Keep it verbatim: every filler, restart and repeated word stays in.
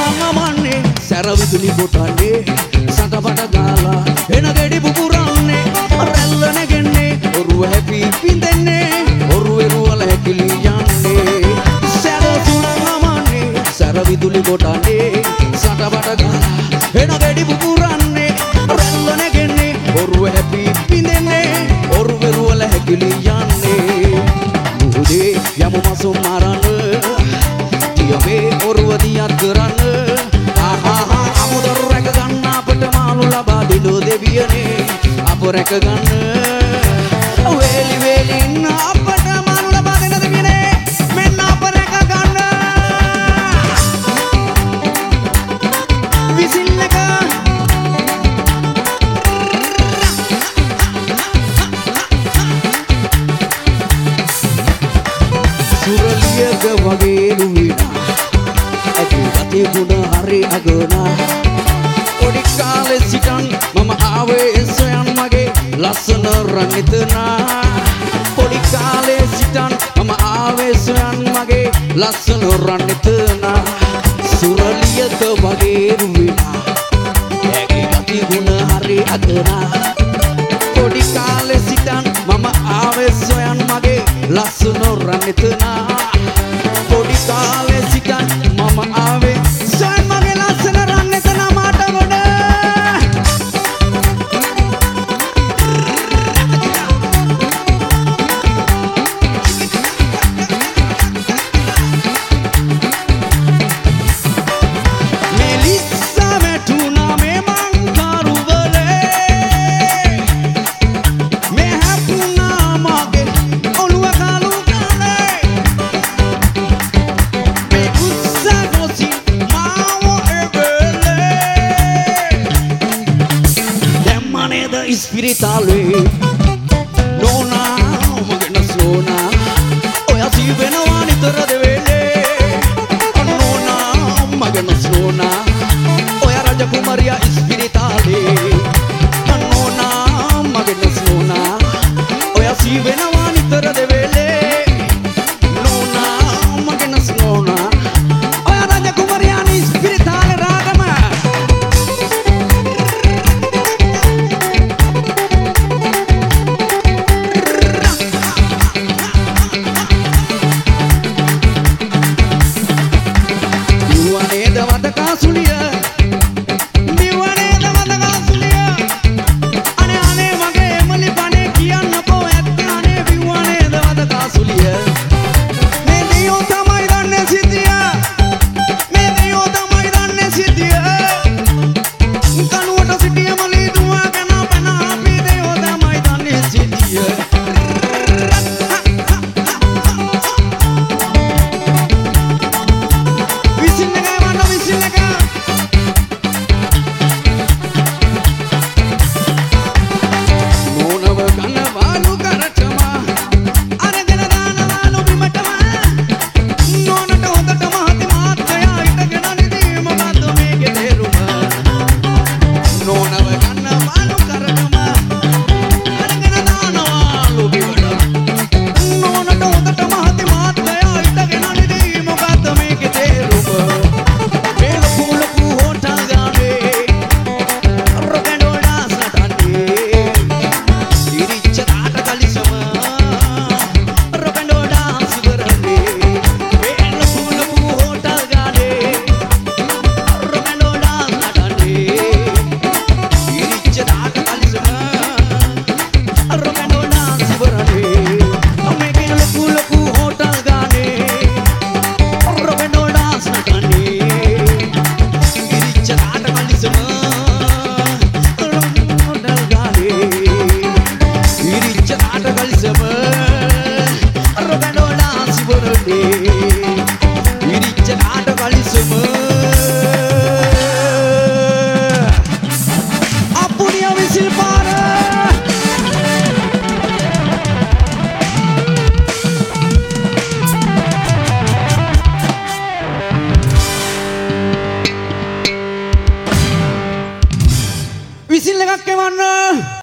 නමන්නේ සැරවිදුලි කොටන්නේ සටපට ගාලා එන ගෙඩි පුපුරන්නේ රැල්ල නැගෙන්නේ ඔරුව හැපි පින්දෙන්නේ ඔරුවේ රුවල හැකිලි යන්නේ සැරසුන නමන්නේ සැරවිදුලි කොටන්නේ සටපට ගාලා එන ගෙඩි පුපුරන්නේ රැල්ල නැගෙන්නේ ඔරුව හැපි පින්දෙන්නේ ඔරුවේ රුවල හැකිලි යන්නේ මුහුදේ යමු මසුම් මාරන්න තියමේ ඔරුව දියත් කරන්න ආහා අමුදොර රැක ගන්න අපට මාළු ලබා දෙලු දෙවියනේ අප රැක ගන්න වේලි වේලින් අපට මාළු ලබා දෙන දෙවියනේ මෙන්න අප රැක ගන්න විසිල් එක සුරලියක වගේ නුවිනා ඇති ගුණ හරි අගනා පොඩි කාලේ සිටන් මම ආවේ සොයන් මගේ ලස්සන රංගිතනා පොඩි කාලේ සිටන් මම ආවේ සොයන් මගේ ලස්සන රංගිතනා සුරලියක වගේ රුවිනා ඇති ගති ගුණ හරි අගනා පොඩි කාලේ සිටන් මම ආවේ සොයන් මගේ ලස්සන රංගිතනා පොඩි කාලේ සිටන් මම ආවේ සොයන් මගේ ලස්සන රංගිතනා මාට ගොඩ මෙලිස්සා වැටුණා මේ මං කරුවලේ මේ හැපුණා මගේ ඔළුව කලු කලේ මේ උත්සා ගොසි මාව එබලේ දැම්මා නේද ඉස්පිරිතාලේ නෝනා මගේ නසෝනා ඔයා ජීවෙනවා නිතර දෙවෙලේ නෝනා මගේ නසෝනා ඔයා රජ කුමරියා ඉස්පිරිතාලේ නෝනා මගේ නසෝනා ඔයා ජීවෙනවා නිතර දෙවෙලේ නෝනා මගේ නසෝනා ඔයා රජ කුමරියා ඉස්පිරිතාලේ රාගම දිවනේද වදකාසුලිය දිවනේද වදකාසුලිය අනේ අනේ මගේ එමලි පනේ කියන්නකෝ ඇත්ත අනේ දිවනේද වදකාසුලිය මේ දියෝ තමයි දන්නේ සිටිය මේ දියෝ තමයි දන්නේ සිටිය කනුවට සිටිය මලි දුවගෙන පැන අපි දියෝ තමයි දන්නේ සිටිය විසින් එක වන්න විසින් එක මොනව කනවාලු කරටම අරගෙන දානවාලු බිමටම නෝනට හොඳට මහති මාත්‍රයා හිටගෙන නිදී මොකද්ද මේකේ තේරුම නෝනව කනවාලු කරටම අරගෙන දානවාලු බිමටම නෝනට හොඳට මහති මාත්‍රයා හිටගෙන නිදී මොකද්ද මේකේ තේරුම මේ ලොකු ලොකු හොටල් ගානේ රොකැන්ඩෝ ඩාන්ස් නටන්නේ ඉරිච්ච තාට කලිසම රොකැන්ඩෝ ඩාන්ස් ඉවරන්නේ මේ ලොකු ලොකු හොටල් ගානේ රොකැන්ඩෝ ඩාන්ස් නටන්නේ ඉරිච්ච තාට කලිසම රොකැන්ඩෝ ඩාන්ස් ඉවරන්නේ මේකේ ලොකු ලොකු හොටල් ගානේ රොකැන්ඩෝ ඩාන්ස් නටන්නේ ඉරිච්ච තාට කලිසම හොටල් ගානේ ඉරිච්ච තාට කලිසම රොකැන්ඩෝ ඩාන්ස් ඉවරන්නේ ඉරිච්ච තාට කලිසම අපුනිය විසිල් පාර විසිල් එකක් එවන්න